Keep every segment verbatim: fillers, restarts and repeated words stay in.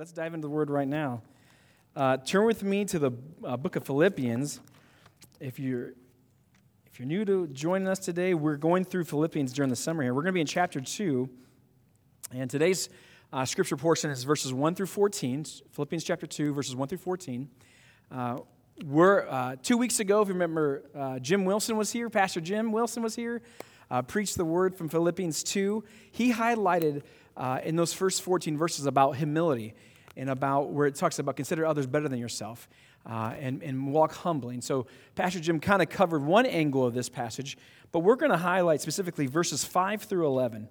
let's dive into the Word right now. Uh, turn with me to the uh, book of Philippians. If you're if you're new to joining us today, we're going through Philippians during the summer here. We're going to be in chapter two, and today's uh, scripture portion is verses one through fourteen. Philippians chapter two, verses one through fourteen. Uh, we're uh, two weeks ago, if you remember, uh, Jim Wilson was here. Pastor Jim Wilson was here. Uh, preached the word from Philippians two. He highlighted uh, in those first fourteen verses about humility and about where it talks about consider others better than yourself uh, and, and walk humbly. And so Pastor Jim kind of covered one angle of this passage, but we're going to highlight specifically verses five through eleven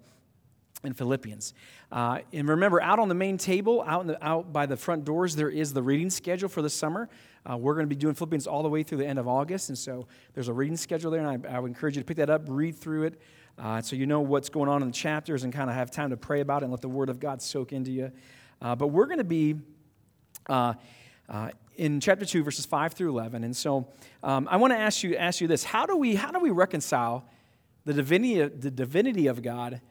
in Philippians. Uh, and remember, out on the main table, out, in the, out by the front doors, there is the reading schedule for the summer. Uh, we're going to be doing Philippians all the way through the end of August, and so there's a reading schedule there, and I, I would encourage you to pick that up, read through it, uh, so you know what's going on in the chapters and kind of have time to pray about it and let the Word of God soak into you. Uh, but we're going to be uh, uh, in chapter two, verses five through eleven, and so um, I want to ask you ask you this: How do we how do we reconcile the divinity of, the divinity of God,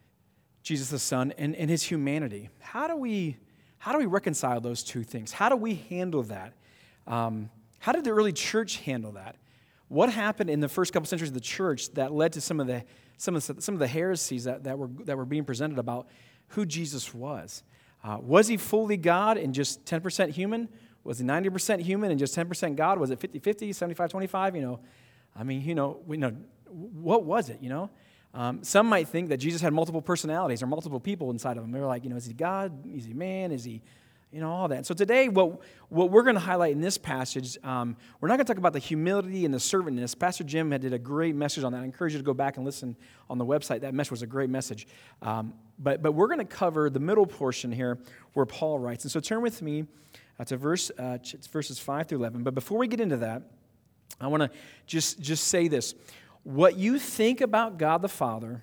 Jesus the Son, and, and His humanity? How do we how do we reconcile those two things? How do we handle that? Um, how did the early church handle that? What happened in the first couple centuries of the church that led to some of the some of the, some of the heresies that, that were that were being presented about who Jesus was? Uh, was He fully God and just ten percent human? Was He ninety percent human and just ten percent God? Was it fifty-fifty, seventy-five twenty-five? You know, I mean, you know, we know what was it? You know, um, some might think that Jesus had multiple personalities or multiple people inside of Him. They're like, you know, is He God? Is He man? Is He You know, all that. And so today, what, what we're going to highlight in this passage, um, we're not going to talk about the humility and the servantness. Pastor Jim had did a great message on that. I encourage you to go back and listen on the website. That message was a great message. Um, but, but we're going to cover the middle portion here where Paul writes. And so turn with me uh, to verse uh, it's verses five through eleven. But before we get into that, I want to just, just say this. What you think about God the Father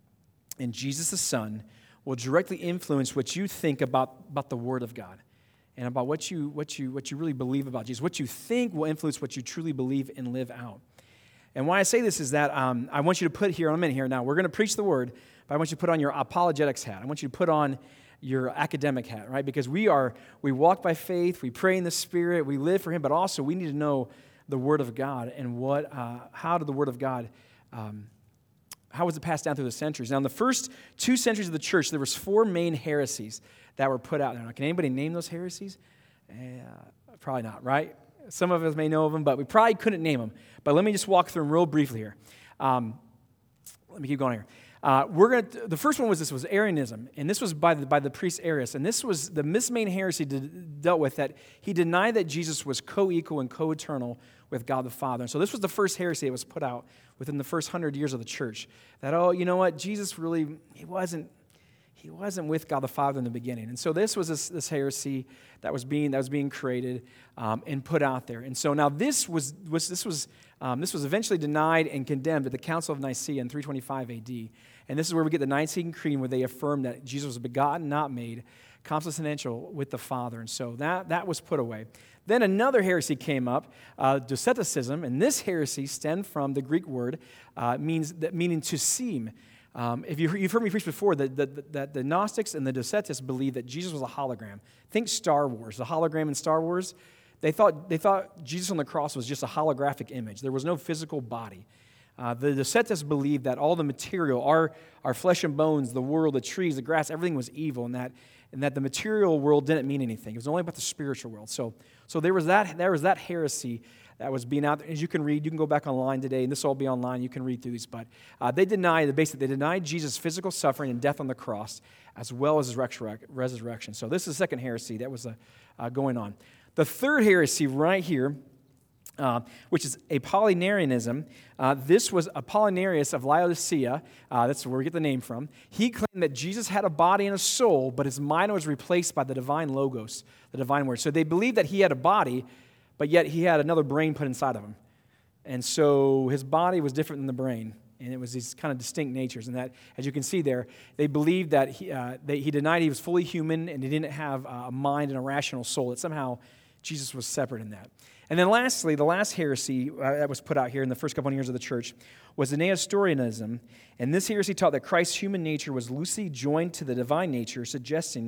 and Jesus the Son will directly influence what you think about, about the Word of God and about what you what you what you really believe about Jesus. What you think will influence what you truly believe and live out. And why I say this is that um, I want you to put here, I'm in here now, we're going to preach the Word, but I want you to put on your apologetics hat. I want you to put on your academic hat, right? Because we are, we walk by faith, we pray in the Spirit, we live for Him, but also we need to know the Word of God and what, uh, how did the Word of God um, How was it passed down through the centuries? Now, in the first two centuries of the church, there was four main heresies that were put out there. Now, can anybody name those heresies? Uh, probably not, right? Some of us may know of them, but we probably couldn't name them. But let me just walk through them real briefly here. Um, let me keep going here. Uh, we're going to. The first one was this was Arianism, and this was by the by the priest Arius, and this was the this main heresy did, dealt with that he denied that Jesus was co-equal and co-eternal with God the Father. And so this was the first heresy that was put out within the first hundred years of the church. That, oh, you know what, Jesus really, he wasn't, he wasn't with God the Father in the beginning. And so this was this, this heresy that was being that was being created um, and put out there. And so now this was was this was um, this was eventually denied and condemned at the Council of Nicaea in three twenty-five A D. And this is where we get the Nicene Creed, where they affirm that Jesus was begotten, not made, consubstantial with the Father. And so that that was put away. Then another heresy came up, uh, Doceticism, and this heresy stemmed from the Greek word uh, means that meaning to seem. Um, if you, you've heard me preach before, that the, the, the Gnostics and the Docetists believed that Jesus was a hologram. Think Star Wars, the hologram in Star Wars. They thought they thought Jesus on the cross was just a holographic image. There was no physical body. Uh, the Docetists believed that all the material, our, our flesh and bones, the world, the trees, the grass, everything was evil, and that and that the material world didn't mean anything. It was only about the spiritual world. So, so there was that there was that heresy that was being out there. As you can read, you can go back online today, and this will all be online. You can read through these. But uh, they denied, basically, they denied Jesus' physical suffering and death on the cross, as well as his resurrection. So this is the second heresy that was uh, uh, going on. The third heresy right here, Uh, which is Apollinarianism. Uh, this was Apollinarius of Laodicea. Uh, that's where we get the name from. He claimed that Jesus had a body and a soul, but his mind was replaced by the divine logos, the divine word. So they believed that he had a body, but yet he had another brain put inside of him. And so his body was different than the brain, and it was these kind of distinct natures. And that, as you can see there, they believed that he, uh, they, he denied he was fully human and he didn't have a mind and a rational soul, that somehow Jesus was separate in that. And then lastly, the last heresy uh, that was put out here in the first couple of years of the church was the Nestorianism. And this heresy taught that Christ's human nature was loosely joined to the divine nature, suggesting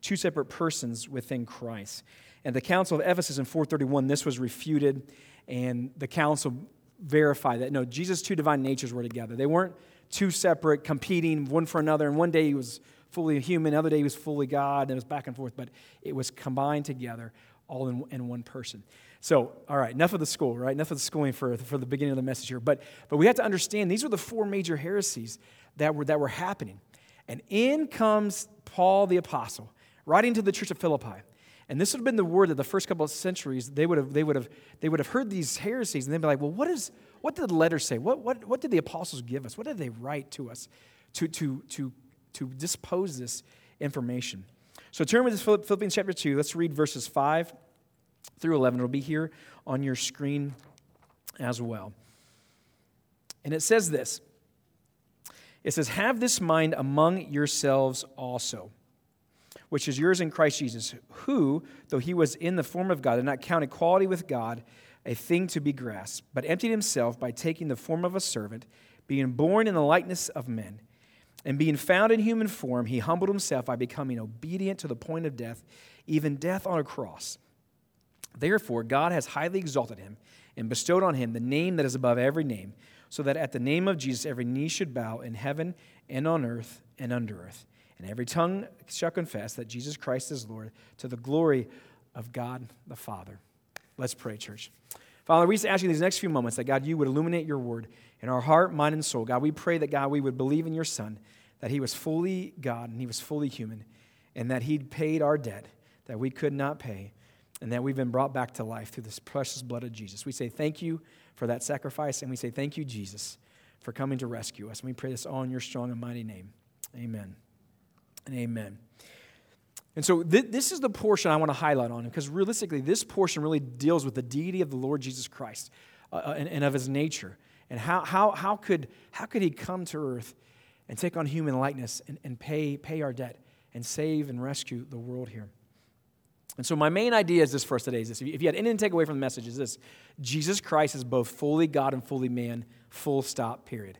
two separate persons within Christ. And the Council of Ephesus in four thirty-one, this was refuted, and the council verified that, no, Jesus' two divine natures were together. They weren't two separate, competing one for another, and one day he was fully human, another day he was fully God, and it was back and forth, but it was combined together, all in, in one person. So, all right, enough of the school, right? Enough of the schooling for, for the beginning of the message here. But but we have to understand these were the four major heresies that were that were happening. And in comes Paul the Apostle, writing to the church of Philippi. And this would have been the word that the first couple of centuries they would have they would have they would have heard these heresies, and they'd be like, well, what is what did the letter say? What what what did the apostles give us? What did they write to us to to to to dispose this information? So turn with us to Philippians chapter two. Let's read verses five through eleven. It'll be here on your screen as well. And it says this. It says, have this mind among yourselves also, which is yours in Christ Jesus, who, though he was in the form of God, did not count equality with God a thing to be grasped, but emptied himself by taking the form of a servant, being born in the likeness of men. And being found in human form, he humbled himself by becoming obedient to the point of death, even death on a cross. Therefore, God has highly exalted him and bestowed on him the name that is above every name, so that at the name of Jesus every knee should bow in heaven and on earth and under earth, and every tongue shall confess that Jesus Christ is Lord, to the glory of God the Father. Let's pray, church. Father, we just ask you these next few moments that, God, you would illuminate your word in our heart, mind, and soul. God, we pray that, God, we would believe in your Son, that he was fully God and he was fully human, and that he paid our debt that we could not pay, and that we've been brought back to life through this precious blood of Jesus. We say thank you for that sacrifice, and we say thank you, Jesus, for coming to rescue us. And we pray this all in your strong and mighty name. Amen and amen. And so th- this is the portion I want to highlight on, because realistically, this portion really deals with the deity of the Lord Jesus Christ uh, and, and of his nature. And how how how could how could he come to earth and take on human likeness and, and pay pay our debt and save and rescue the world here? And so my main idea is this for us today is this. If you had anything to take away from the message, is this. Jesus Christ is both fully God and fully man, full stop, period.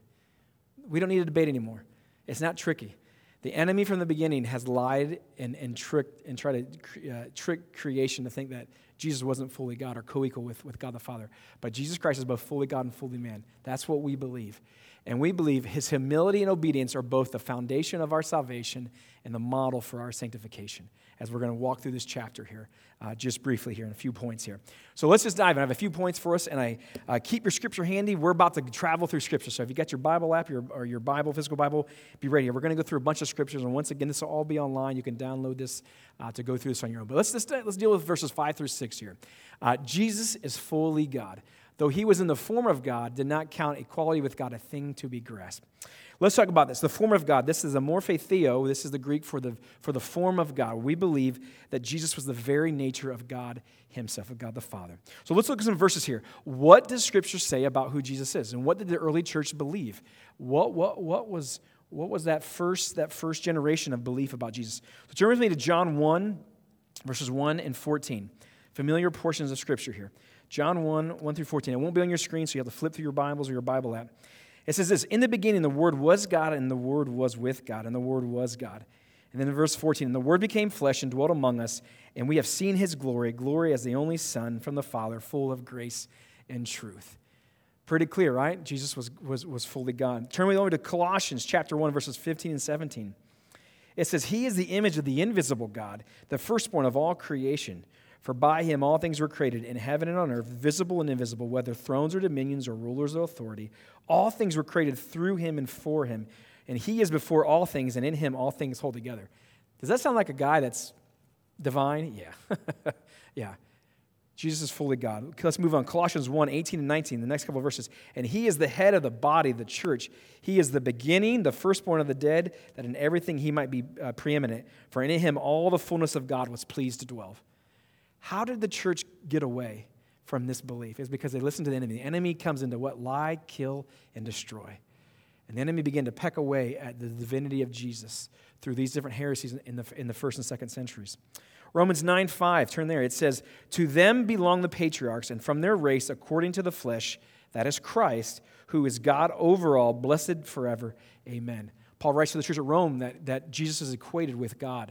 We don't need to debate anymore. It's not tricky. The enemy from the beginning has lied and, and tricked and tried to uh, trick creation to think that Jesus wasn't fully God or co-equal with, with God the Father. But Jesus Christ is both fully God and fully man. That's what we believe. And we believe his humility and obedience are both the foundation of our salvation and the model for our sanctification, as we're going to walk through this chapter here, uh, just briefly here in a few points here. So let's just dive in. I have a few points for us, and I uh, keep your scripture handy. We're about to travel through scripture. So if you got your Bible app your, or your Bible, physical Bible, be ready. We're going to go through a bunch of scriptures, and once again, this will all be online. You can download this uh, to go through this on your own. But let's, let's, let's deal with verses five through six here. Uh, Jesus is fully God. Though he was in the form of God, did not count equality with God a thing to be grasped. Let's talk about this. The form of God. This is a morphe theo. This is the Greek for the, for the form of God. We believe that Jesus was the very nature of God himself, of God the Father. So let's look at some verses here. What does Scripture say about who Jesus is? And what did the early church believe? What, what, what, was, what was that first, that first generation of belief about Jesus? So turn with me to John one, verses one and fourteen. Familiar portions of Scripture here. John one, one through fourteen. It won't be on your screen, so you have to flip through your Bibles or your Bible app. It says this, in the beginning the Word was God, and the Word was with God, and the Word was God. And then in verse fourteen, and the Word became flesh and dwelt among us, and we have seen his glory, glory as the only Son from the Father, full of grace and truth. Pretty clear, right? Jesus was, was, was fully God. Turn me over to Colossians chapter one, verses fifteen and seventeen. It says, he is the image of the invisible God, the firstborn of all creation. For by him all things were created in heaven and on earth, visible and invisible, whether thrones or dominions or rulers of authority. All things were created through him and for him. And he is before all things, and in him all things hold together. Does that sound like a guy that's divine? Yeah. Yeah. Jesus is fully God. Okay, let's move on. Colossians one, eighteen and nineteen, the next couple of verses. And he is the head of the body, the church. He is the beginning, the firstborn of the dead, that in everything he might be uh, preeminent. For in him all the fullness of God was pleased to dwell. How did the church get away from this belief? It's because they listened to the enemy. The enemy comes into what? Lie, kill, and destroy. And the enemy began to peck away at the divinity of Jesus through these different heresies in the, in the first and second centuries. Romans nine five, turn there. It says, to them belong the patriarchs, and from their race, according to the flesh, that is Christ, who is God over all, blessed forever. Amen. Paul writes to the church at Rome that, that Jesus is equated with God.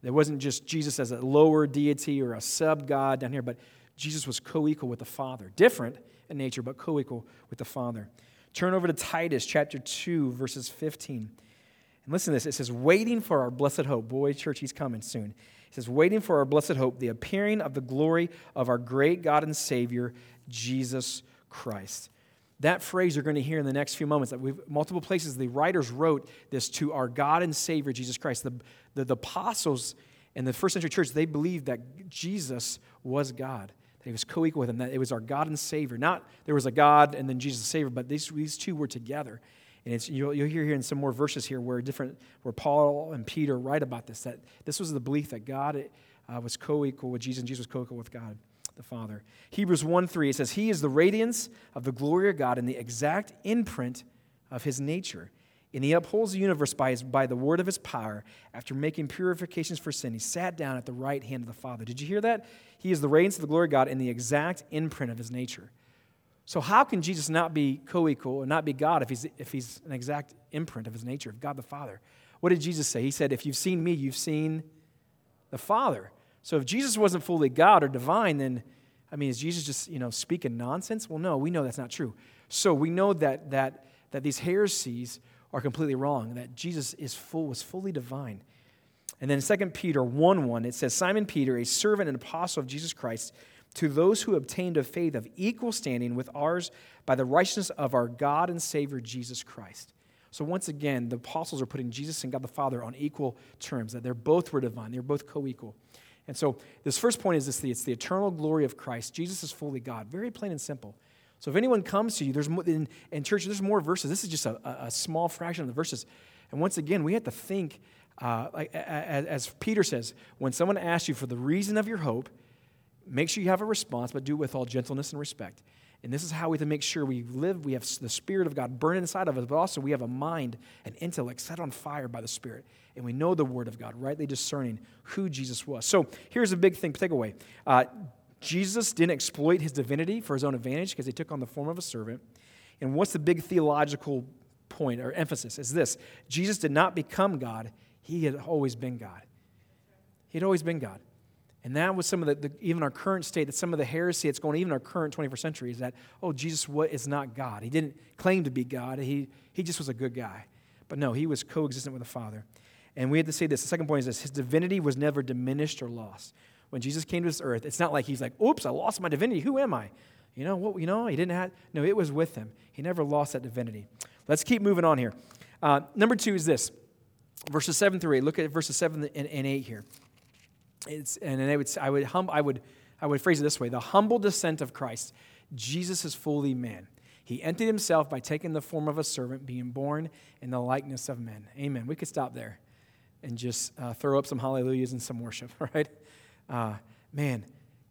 There wasn't just Jesus as a lower deity or a sub-God down here, but Jesus was co-equal with the Father. Different in nature, but co-equal with the Father. Turn over to Titus chapter two, verses fifteen. And listen to this. It says, waiting for our blessed hope. Boy, church, he's coming soon. It says, waiting for our blessed hope, the appearing of the glory of our great God and Savior, Jesus Christ. That phrase you're going to hear in the next few moments. That we've multiple places the writers wrote this to our God and Savior, Jesus Christ. The, the, the apostles in the first century church, they believed that Jesus was God. That he was co-equal with him. That it was our God and Savior. Not there was a God and then Jesus the Savior, but these, these two were together. And it's, you'll, you'll hear here in some more verses here where different, where Paul and Peter write about this, that this was the belief that God uh, was co-equal with Jesus and Jesus was co-equal with God, the Father. Hebrews one three, it says, he is the radiance of the glory of God and the exact imprint of his nature. And he upholds the universe by, his, by the word of his power. After making purifications for sin, he sat down at the right hand of the Father. Did you hear that? He is the radiance of the glory of God and the exact imprint of his nature. So how can Jesus not be co-equal and not be God if he's, if he's an exact imprint of his nature, of God the Father? What did Jesus say? He said, if you've seen me, you've seen the Father. So if Jesus wasn't fully God or divine, then, I mean, is Jesus just, you know, speaking nonsense? Well, no, we know that's not true. So we know that that that these heresies are completely wrong, that Jesus is full, was fully divine. And then in Second Peter one one, it says, Simon Peter, a servant and apostle of Jesus Christ, to those who obtained a faith of equal standing with ours by the righteousness of our God and Savior, Jesus Christ. So once again, the apostles are putting Jesus and God the Father on equal terms, that they're both were divine, they're both co-equal. And so this first point is this, it's the eternal glory of Christ. Jesus is fully God, very plain and simple. So if anyone comes to you, there's more, in, in church, there's more verses. This is just a, a small fraction of the verses. And once again, we have to think, uh, like, as, as Peter says, when someone asks you for the reason of your hope, make sure you have a response, but do it with all gentleness and respect. And this is how we have to make sure we live, we have the Spirit of God burning inside of us, but also we have a mind and intellect set on fire by the Spirit. And we know the Word of God, rightly discerning who Jesus was. So here's a big thing, takeaway. Uh, Jesus didn't exploit his divinity for his own advantage because he took on the form of a servant. And what's the big theological point or emphasis is this. Jesus did not become God. He had always been God. He had always been God. And that was some of the, the, even our current state, that some of the heresy that's going, even our current twenty-first century, is that, oh, Jesus is not God. He didn't claim to be God. He, he just was a good guy. But no, he was coexistent with the Father. And we have to say this. The second point is this. His divinity was never diminished or lost. When Jesus came to this earth, it's not like he's like, oops, I lost my divinity. Who am I? You know, what? You know, he didn't have, no, it was with him. He never lost that divinity. Let's keep moving on here. Uh, number two is this. Verses seven through eight. Look at verses seven and, and eight here. It's, and I would, I would, hum, I would, I would phrase it this way: the humble descent of Christ. Jesus is fully man. He emptied himself by taking the form of a servant, being born in the likeness of men. Amen. We could stop there and just uh, throw up some hallelujahs and some worship, right? Uh, man,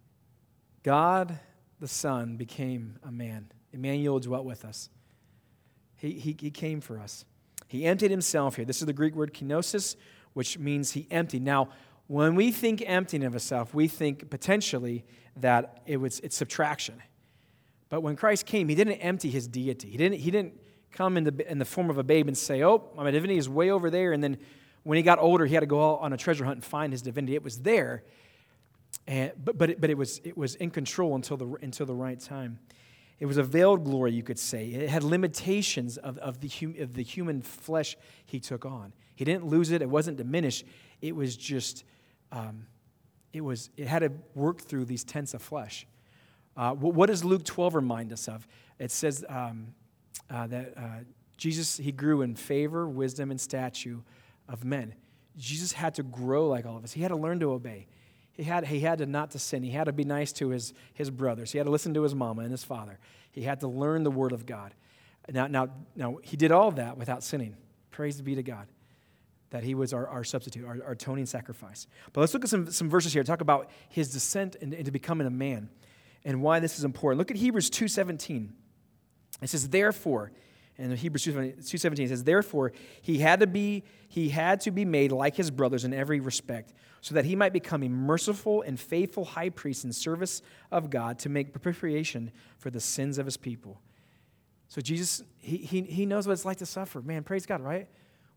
God the Son became a man. Emmanuel dwelt with us. He, he, he came for us. He emptied himself here. This is the Greek word kenosis, which means he emptied. Now, when we think emptying of himself, we think potentially that it was it's subtraction. But when Christ came, he didn't empty his deity. He didn't, he didn't come in the, in the form of a babe and say, oh, my divinity is way over there. And then when he got older, he had to go out on a treasure hunt and find his divinity. It was there, and, but, but, it, but it, was, it was in control until the, until the right time. It was a veiled glory, you could say. It had limitations of, of, the, hum, of the human flesh he took on. He didn't lose it. It wasn't diminished. It was just... Um, it was. It had to work through these tents of flesh. Uh, what does Luke twelve remind us of? It says um, uh, that uh, Jesus, he grew in favor, wisdom, and stature of men. Jesus had to grow like all of us. He had to learn to obey. He had, he had to not to sin. He had to be nice to his, his brothers. He had to listen to his mama and his father. He had to learn the word of God. Now, now, now he did all of that without sinning. Praise be to God that he was our, our substitute, our, our atoning sacrifice. But let's look at some, some verses here. Talk about his descent into, into becoming a man and why this is important. Look at Hebrews two seventeen. It says, therefore, and in Hebrews two seventeen, it says, therefore, he had to be he had to be made like his brothers in every respect, so that he might become a merciful and faithful high priest in service of God to make propitiation for the sins of his people. So Jesus, he, he, he knows what it's like to suffer. Man, praise God, right?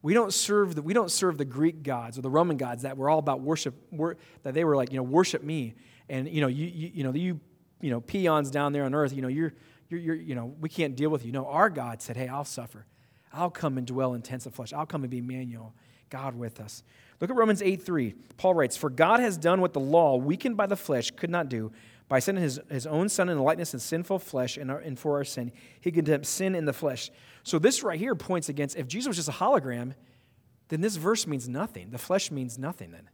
We don't serve the, we don't serve the Greek gods or the Roman gods that were all about worship, wor, that they were like, you know, worship me. And, you know, you, you, you know, you, you know, peons down there on earth, you know, you're, you're, you're, you know, we can't deal with you. No, our God said, hey, I'll suffer. I'll come and dwell in tents of flesh. I'll come and be Emmanuel, God with us. Look at Romans eight three. Paul writes, for God has done what the law, weakened by the flesh, could not do. By sending his, his own son in the likeness of sinful flesh and, our, and for our sin, he condemned sin in the flesh. So this right here points against, if Jesus was just a hologram, then this verse means nothing. The flesh means nothing then.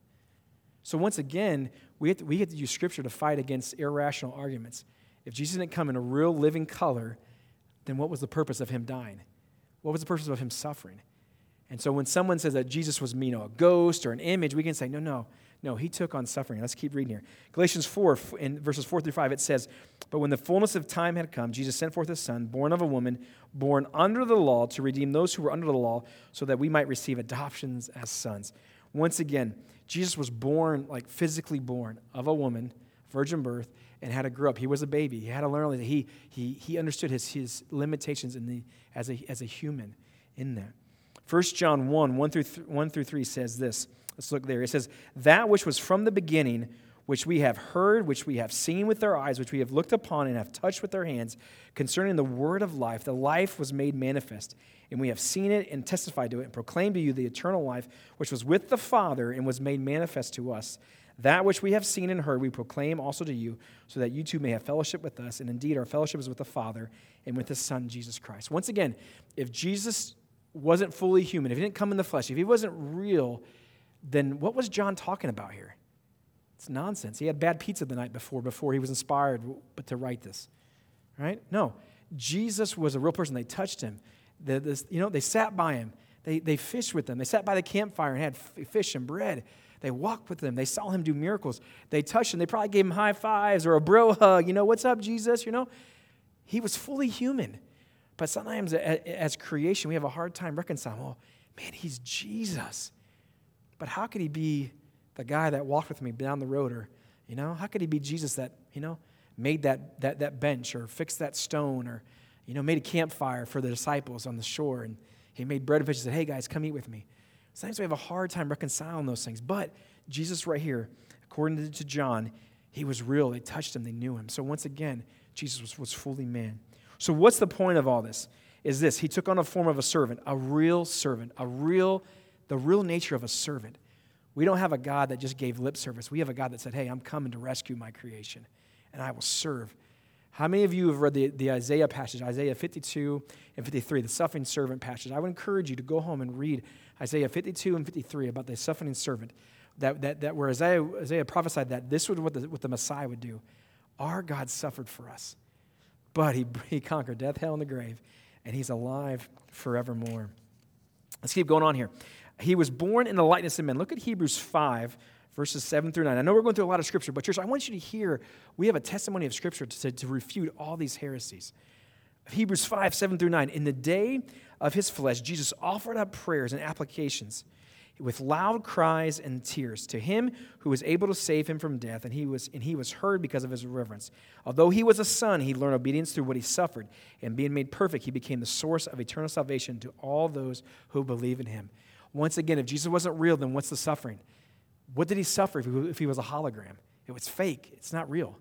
So once again, we have to, we have to use Scripture to fight against irrational arguments. If Jesus didn't come in a real living color, then what was the purpose of him dying? What was the purpose of him suffering? And so when someone says that Jesus was, you know, a ghost or an image, we can say, no, no, no, he took on suffering. Let's keep reading here. Galatians four, in verses four through five, it says, but when the fullness of time had come, Jesus sent forth his son, born of a woman, born under the law, to redeem those who were under the law, so that we might receive adoptions as sons. Once again, Jesus was born, like physically born, of a woman, virgin birth, and had to grow up. He was a baby. He had to learn that he, he, he understood his, his limitations in the, as, a, as a human in that. First John one, one through, th- one through three says this. Let's look there. It says, that which was from the beginning, which we have heard, which we have seen with our eyes, which we have looked upon and have touched with our hands, concerning the word of life. The life was made manifest, and we have seen it and testified to it and proclaimed to you the eternal life, which was with the Father and was made manifest to us. That which we have seen and heard we proclaim also to you, so that you too may have fellowship with us. And indeed, our fellowship is with the Father and with his Son, Jesus Christ. Once again, if Jesus wasn't fully human, if he didn't come in the flesh, if he wasn't real, then what was John talking about here? It's nonsense. He had bad pizza the night before, before he was inspired but to write this, right? No, Jesus was a real person. They touched him. The, this, you know, they sat by him. They, they fished with him. They sat by the campfire and had f- fish and bread. They walked with him. They saw him do miracles. They touched him. They probably gave him high fives or a bro hug. You know, what's up, Jesus? You know, he was fully human. But sometimes as creation, we have a hard time reconciling, well, man, he's Jesus. But how could he be the guy that walked with me down the road? Or, you know, how could he be Jesus that, you know, made that that that bench or fixed that stone or, you know, made a campfire for the disciples on the shore and he made bread and fish and said, hey, guys, come eat with me. Sometimes we have a hard time reconciling those things. But Jesus right here, according to John, he was real. They touched him. They knew him. So once again, Jesus was, was fully man. So what's the point of all this? Is this, he took on a form of a servant, a real servant, a real, the real nature of a servant. We don't have a God that just gave lip service. We have a God that said, hey, I'm coming to rescue my creation, and I will serve. How many of you have read the, the Isaiah passage, Isaiah fifty-two and fifty-three, the suffering servant passage? I would encourage you to go home and read Isaiah fifty-two and fifty-three about the suffering servant, that, that, that where Isaiah, Isaiah prophesied that this was what the, what the Messiah would do. Our God suffered for us, but he, he conquered death, hell, and the grave, and he's alive forevermore. Let's keep going on here. He was born in the likeness of men. Look at Hebrews five, verses seven through nine. I know we're going through a lot of Scripture, but church, I want you to hear, we have a testimony of Scripture to, to refute all these heresies. Hebrews five, seven through nine. In the day of his flesh, Jesus offered up prayers and applications with loud cries and tears to him who was able to save him from death, and he was and he was heard because of his reverence. Although he was a son, he learned obedience through what he suffered, and being made perfect, he became the source of eternal salvation to all those who believe in him. Once again, if Jesus wasn't real, then what's the suffering? What did he suffer if he, if he was a hologram? It was fake. It's not real.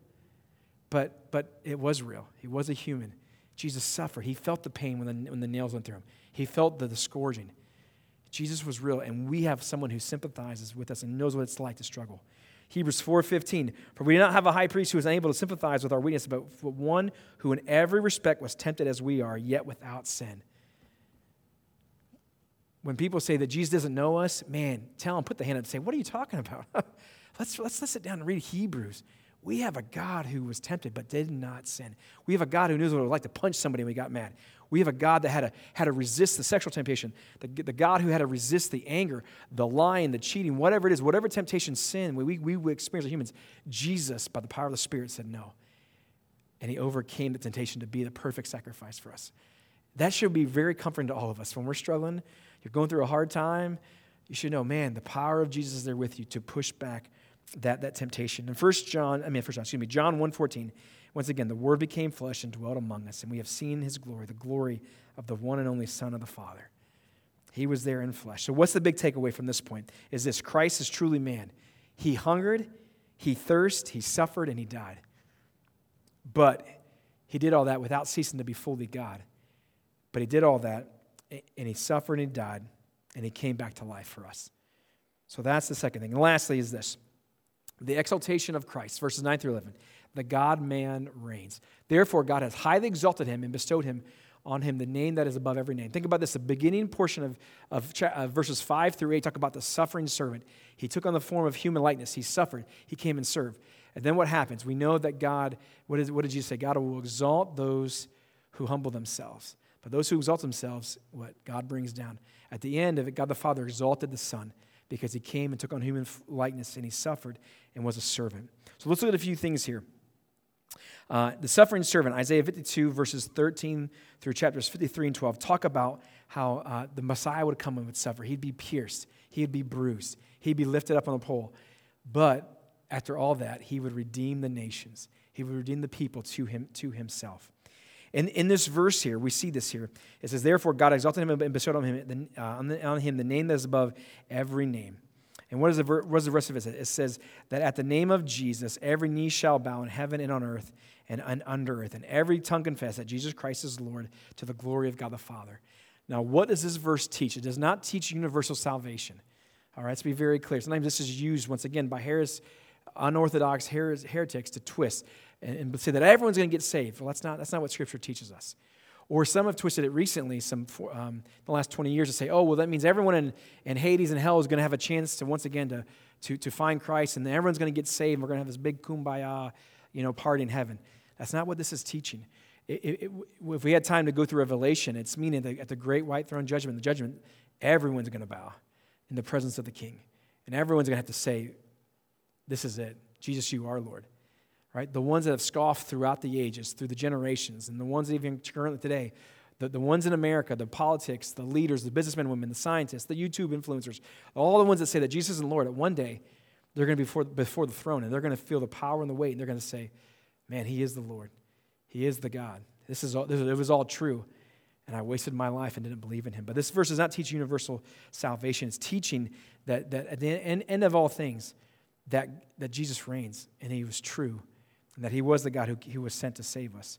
But but it was real. He was a human. Jesus suffered. He felt the pain when the, when the nails went through him. He felt the, the scourging. Jesus was real, and we have someone who sympathizes with us and knows what it's like to struggle. Hebrews four fifteen, for we do not have a high priest who is unable to sympathize with our weakness, but one who in every respect was tempted as we are, yet without sin. When people say that Jesus doesn't know us, man, tell them, put the hand up and say, what are you talking about? let's, let's, let's sit down and read Hebrews. We have a God who was tempted but did not sin. We have a God who knew what it was like to punch somebody when he got mad. We have a God that had to, had to resist the sexual temptation, the, the God who had to resist the anger, the lying, the cheating, whatever it is, whatever temptation, sin, we, we, we experience as humans. Jesus, by the power of the Spirit, said no. And he overcame the temptation to be the perfect sacrifice for us. That should be very comforting to all of us. When we're struggling, you're going through a hard time, you should know, man, the power of Jesus is there with you to push back that, that temptation. And First John, I mean, First John, excuse me, John one fourteen, once again, the Word became flesh and dwelt among us, and we have seen his glory, the glory of the one and only Son of the Father. He was there in flesh. So what's the big takeaway from this point? Is this: Christ is truly man. He hungered, he thirsted, he suffered, and he died. But he did all that without ceasing to be fully God. But he did all that, and he suffered and he died, and he came back to life for us. So that's the second thing. And lastly is this: the exaltation of Christ, verses nine through eleven. The God-man reigns. Therefore, God has highly exalted him and bestowed him on him the name that is above every name. Think about this. The beginning portion of, of, of verses five through eight talk about the suffering servant. He took on the form of human likeness. He suffered. He came and served. And then what happens? We know that God, what, is, what did Jesus say? God will exalt those who humble themselves. But those who exalt themselves, what? God brings down. At the end of it, God the Father exalted the Son because he came and took on human likeness, and he suffered and was a servant. So let's look at a few things here. Uh, the suffering servant, Isaiah fifty-two, verses thirteen through chapters fifty-three and twelve, talk about how uh, the Messiah would come and would suffer. He'd be pierced. He'd be bruised. He'd be lifted up on a pole. But after all that, he would redeem the nations. He would redeem the people to him, to himself. And in this verse here, we see this here. It says, therefore, God exalted him and bestowed on him, uh, on, the, on him the name that is above every name. And what is, the, what is the rest of it? It says that at the name of Jesus, every knee shall bow in heaven and on earth and under earth, and every tongue confess that Jesus Christ is Lord, to the glory of God the Father. Now, what does this verse teach? It does not teach universal salvation. All right, let's be very clear. Sometimes this is used, once again, by heres, unorthodox heres, heretics to twist and, and say that everyone's going to get saved. Well, that's not, that's not what Scripture teaches us. Or some have twisted it recently, some um, the last twenty years, to say, oh, well, that means everyone in, in Hades and hell is going to have a chance to, once again, to, to, to find Christ, and then everyone's going to get saved, and we're going to have this big kumbaya, you know, party in heaven. That's not what this is teaching. It, it, it, if we had time to go through Revelation, it's meaning that at the great white throne judgment, the judgment, everyone's going to bow in the presence of the King. And everyone's going to have to say, this is it. Jesus, you are Lord. Right? The ones that have scoffed throughout the ages, through the generations, and the ones that even currently today, the, the ones in America, the politics, the leaders, the businessmen and women, the scientists, the YouTube influencers, all the ones that say that Jesus is Lord, at one day, they're going to be before, before the throne, and they're going to feel the power and the weight, and they're going to say, man, he is the Lord. He is the God. This is all, this, it was all true, and I wasted my life and didn't believe in him. But this verse does not teach universal salvation. It's teaching that, that at the end, end of all things, that, that Jesus reigns, and he was true, and that he was the God who, who was sent to save us.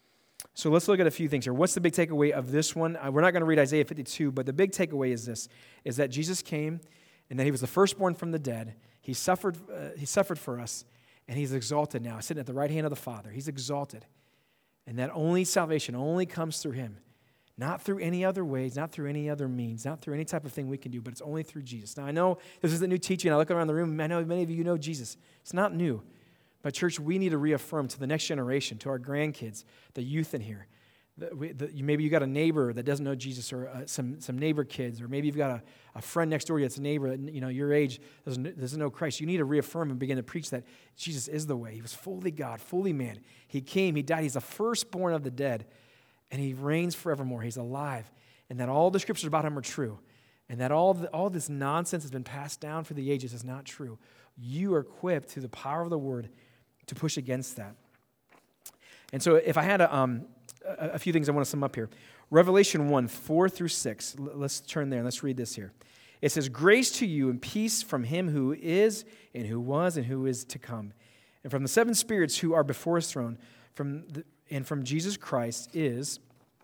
So let's look at a few things here. What's the big takeaway of this one? Uh, we're not going to read Isaiah fifty-two, but the big takeaway is this, is that Jesus came, and that he was the firstborn from the dead. He suffered, uh, he suffered for us, and he's exalted now, sitting at the right hand of the Father. He's exalted. And that only salvation only comes through him. Not through any other ways, not through any other means, not through any type of thing we can do, but it's only through Jesus. Now, I know this is the new teaching. I look around the room, I know many of you know Jesus. It's not new. But church, we need to reaffirm to the next generation, to our grandkids, the youth in here. The, we, the, maybe you got a neighbor that doesn't know Jesus, or uh, some, some neighbor kids, or maybe you've got a, a friend next door that's a neighbor, you know, your age, doesn't, doesn't know Christ. You need to reaffirm and begin to preach that Jesus is the way. He was fully God, fully man. He came, he died, he's the firstborn of the dead, and he reigns forevermore. He's alive, and that all the scriptures about him are true, and that all, the, all this nonsense has been passed down for the ages is not true. You are equipped through the power of the word to push against that. And so if I had a, um, a, a few things I want to sum up here. Revelation one, four through six. Let's turn there and let's read this here. It says, grace to you and peace from him who is and who was and who is to come. And from the seven spirits who are before his throne, from the, and from Jesus Christ is,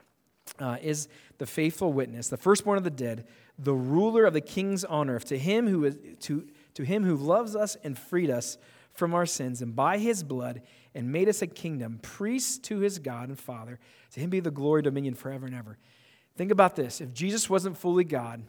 uh, is the faithful witness, the firstborn of the dead, the ruler of the kings on earth. To him who is to, to him who loves us and freed us from our sins, and by his blood, and made us a kingdom, priests to his God and Father. To him be the glory, dominion forever and ever. Think about this. If Jesus wasn't fully God,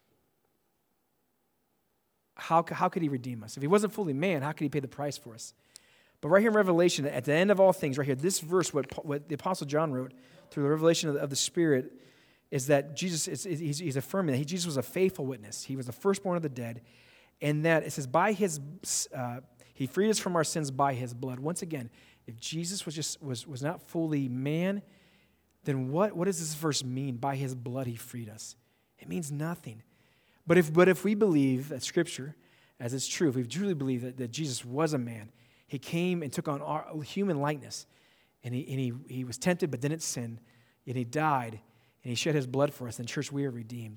how, how could he redeem us? If he wasn't fully man, how could he pay the price for us? But right here in Revelation, at the end of all things, right here, this verse, what, what the Apostle John wrote through the revelation of the, of the Spirit, is that Jesus, is, he's, he's affirming that he, Jesus was a faithful witness. He was the firstborn of the dead. And that, it says, by his... Uh, He freed us from our sins by his blood. Once again, if Jesus was just was, was not fully man, then what, what does this verse mean? By his blood he freed us. It means nothing. But if but if we believe that Scripture, as it's true, if we truly believe that, that Jesus was a man, he came and took on our human likeness, and he and he, he was tempted but didn't sin, and he died, and he shed his blood for us, then church, we are redeemed.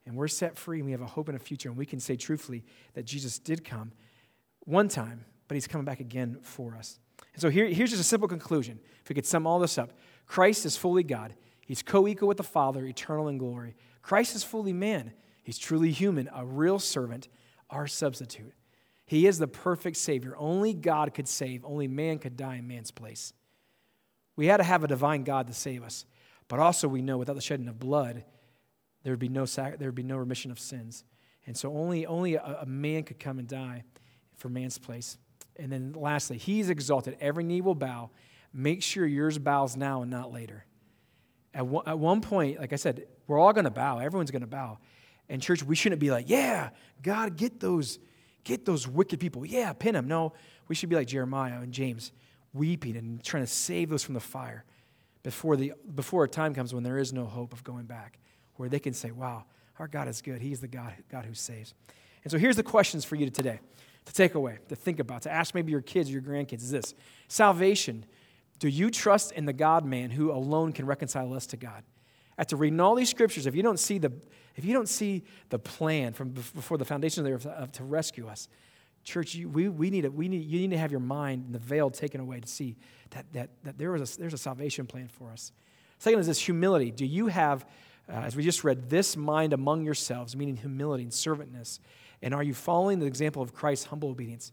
and we're set free, and we have a hope and a future, and we can say truthfully that Jesus did come one time, but he's coming back again for us. And so here, here's just a simple conclusion. If we could sum all this up, Christ is fully God. He's co-equal with the Father, eternal in glory. Christ is fully man. He's truly human, a real servant, our substitute. He is the perfect Savior. Only God could save. Only man could die in man's place. We had to have a divine God to save us. But also we know without the shedding of blood, there would be no sac- there would be no remission of sins. And so only, only a, a man could come and die for man's place. And then lastly, he's exalted. Every knee will bow. Make sure yours bows now and not later. At one, at one point, like I said, we're all going to bow. Everyone's going to bow. And church, we shouldn't be like, yeah, God, get those, get those wicked people. Yeah, pin them. No, we should be like Jeremiah and James, weeping and trying to save those from the fire before the before a time comes when there is no hope of going back, where they can say, wow, our God is good. He's the God, God who saves. And so here's the questions for you today to take away, to think about, to ask maybe your kids or your grandkids is this. Salvation, do you trust in the God-man who alone can reconcile us to God? After reading all these scriptures, if you don't see the if you don't see the plan from before the foundation of the earth to rescue us, church, you, we we need it. We need you need to have your mind and the veil taken away to see that that that there was a, there's a salvation plan for us. Second is this humility. Do you have, uh, as we just read, this mind among yourselves, meaning humility and servantness, and are you following the example of Christ's humble obedience?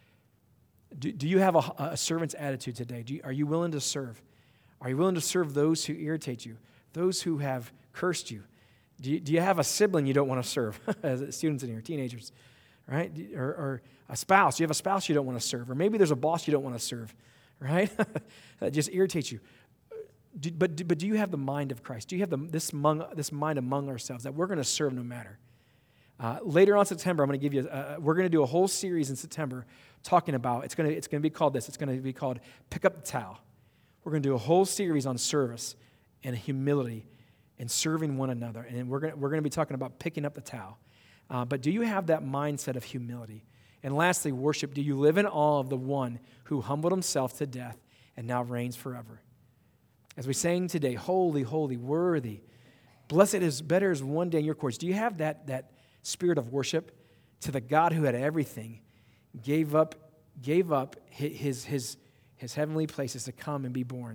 Do, do you have a, a servant's attitude today? Do you, are you willing to serve? Are you willing to serve those who irritate you, those who have cursed you? Do you, do you have a sibling you don't want to serve, as students in here, teenagers, right? Or, or a spouse. Do you have a spouse you don't want to serve? Or maybe there's a boss you don't want to serve, right? That just irritates you. Do, but, but do you have the mind of Christ? Do you have the, this, among, this mind among ourselves that we're going to serve no matter? Uh, later on in September, I'm going to give you, a, we're going to do a whole series in September talking about, it's going to, it's going to be called this, it's going to be called Pick Up the Towel. We're going to do a whole series on service and humility and serving one another. And we're going to, we're going to be talking about picking up the towel. Uh, but do you have that mindset of humility? And lastly, worship. Do you live in awe of the one who humbled himself to death and now reigns forever? As we sang today, holy, holy, worthy, blessed is better is one day in your courts. Do you have that, that spirit of worship to the God who had everything, gave up, gave up his, his, his heavenly places to come and be born?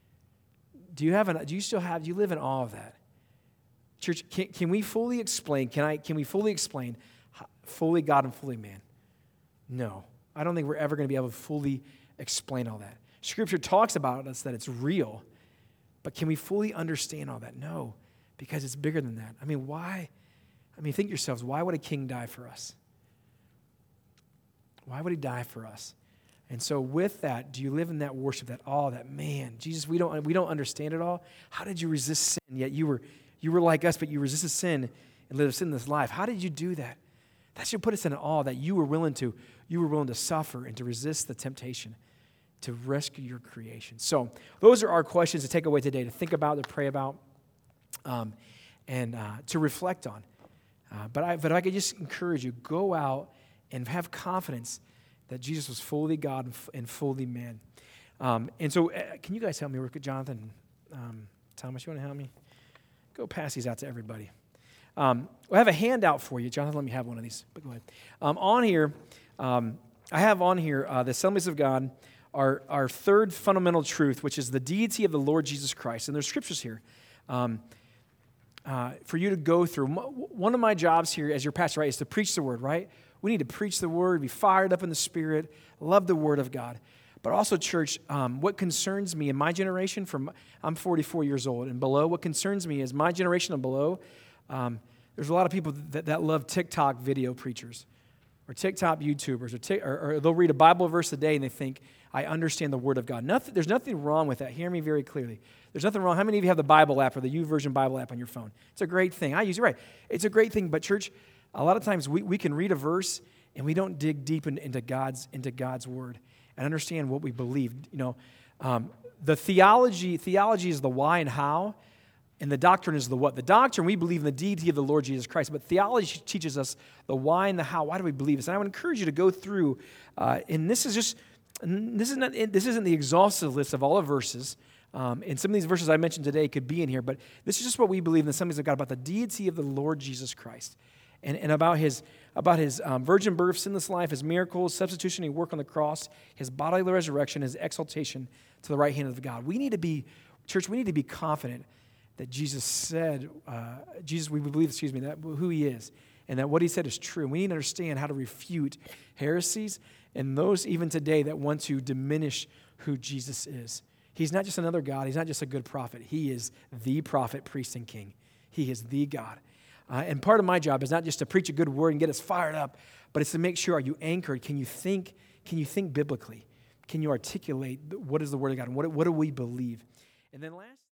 Do you have an, do you still have, do you live in awe of that? Church, can, can we fully explain, can I, can we fully explain fully God and fully man? No. I don't think we're ever going to be able to fully explain all that. Scripture talks about us that it's real, but can we fully understand all that? No, because it's bigger than that. I mean, why? I mean, think yourselves, why would a king die for us? Why would he die for us? And so with that, do you live in that worship, that awe, that man, Jesus, we don't we don't understand it all. How did you resist sin? Yet you were you were like us, but you resisted sin and lived a sinless life. How did you do that? That should put us in awe that you were willing to you were willing to suffer and to resist the temptation to rescue your creation. So those are our questions to take away today, to think about, to pray about, um, and uh, to reflect on. Uh, but I but I could just encourage you, go out and have confidence that Jesus was fully God and fully man. Um, and so uh, can you guys help me work with Jonathan? Um, Thomas, you want to help me? Go pass these out to everybody. Um, I have a handout for you. Jonathan, let me have one of these. But go ahead. Um, on here, um, I have on here uh, the Assemblies of God, our, our third fundamental truth, which is the deity of the Lord Jesus Christ. And there's scriptures here um, uh, for you to go through. One of my jobs here as your pastor, right, is to preach the word, right? We need to preach the word, be fired up in the Spirit, love the word of God. But also, church, um, what concerns me in my generation, from I'm forty-four years old and below, what concerns me is my generation and below, um, there's a lot of people that, that love TikTok video preachers or TikTok YouTubers, or, t- or, or they'll read a Bible verse a day and they think, I understand the word of God. Nothing, there's nothing wrong with that. Hear me very clearly. There's nothing wrong. How many of you have the Bible app or the YouVersion Bible app on your phone? It's a great thing. I use it, right. It's a great thing, but church, a lot of times we, we can read a verse and we don't dig deep in, into God's into God's word and understand what we believe. You know, um, the theology theology is the why and how, and the doctrine is the what. The doctrine, we believe in the deity of the Lord Jesus Christ, but theology teaches us the why and the how. Why do we believe this? And I would encourage you to go through, uh, and this is just this is not this isn't the exhaustive list of all the verses. Um, and some of these verses I mentioned today could be in here, but this is just what we believe in the Assemblies of God about the deity of the Lord Jesus Christ and, and about his, about his um, virgin birth, sinless life, his miracles, substitutionary work on the cross, his bodily resurrection, his exaltation to the right hand of God. We need to be, church, we need to be confident that Jesus said, uh, Jesus, we believe, excuse me, that who he is, and that what he said is true. We need to understand how to refute heresies and those even today that want to diminish who Jesus is. He's not just another God. He's not just a good prophet. He is the prophet, priest, and king. He is the God. Uh, and part of my job is not just to preach a good word and get us fired up, but it's to make sure, are you anchored? Can you think, can you think biblically? Can you articulate what is the word of God? And what, what do we believe? And then last...